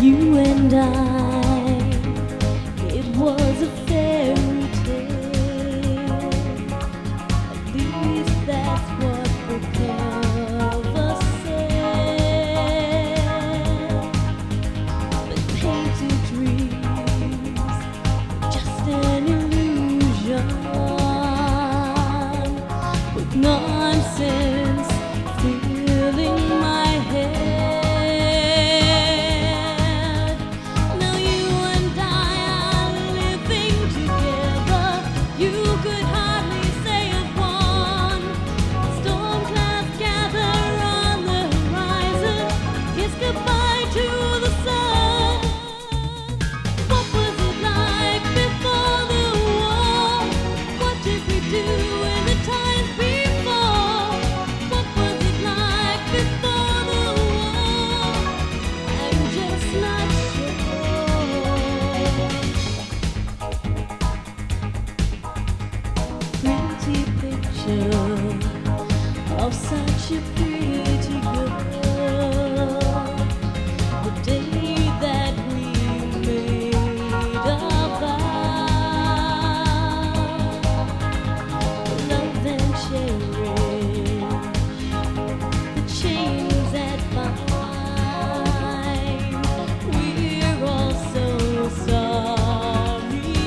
you and I, it was a fairy tale. At least that's what the cover said. But painted dreams, just an illusion, with nonsense filling my head. Now you and I are living together. You could hardly say as one. Storm clouds gather on the horizon. Kiss goodbye to the sun. What was it like before the war? What did we do in the times before? What was it like before the war? I'm just not sure. Pretty picture of such a pretty girl. The day that we made a vow, love and cherish the chains that bind. We're all so sorry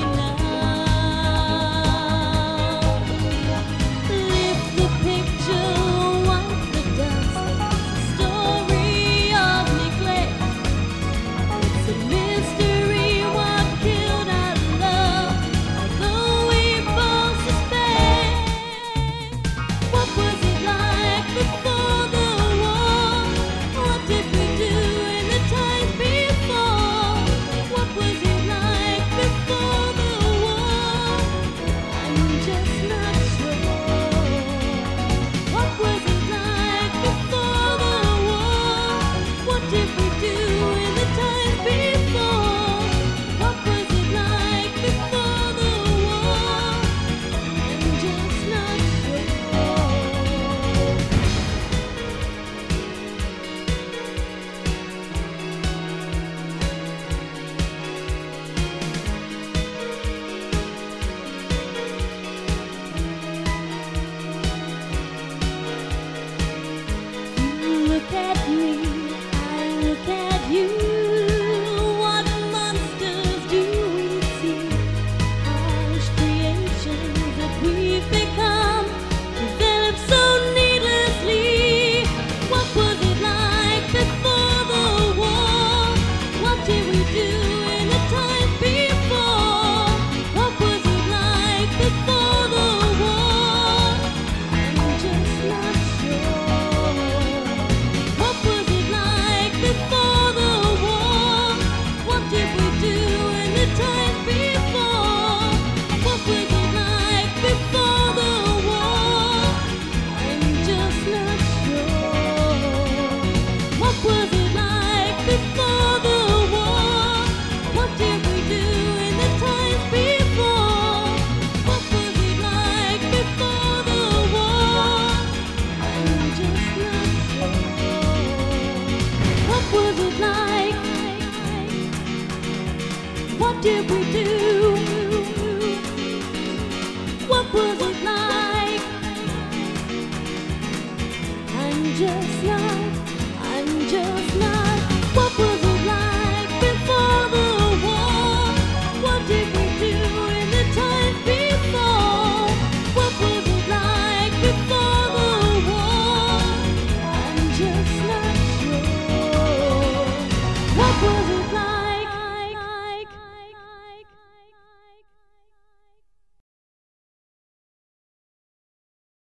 now. Lift the picture, wipe the dust. It's a story of neglect. It's a mystery what killed our love, although we both suspect. What was it like before the war? What did we do in the times before? What was it like before the war? I'm just not sure. What was it like before the war? What did we do in the times before? What was it like before the war? I'm just not sure. You look at me, I look at you. What monsters do we see? Harsh creations that we've become, developed so needlessly. What was it like before the war? What did we do in the times before? What was it like before the war? I'm just not sure. What was it like before the war? What did we do in the times before? What was it like before the war? I'm just not sure. What was it like before the war? What did we do in the times before? What was it like before the war? I'm just not sure. What was it like? What did we do? What was it like? I'm just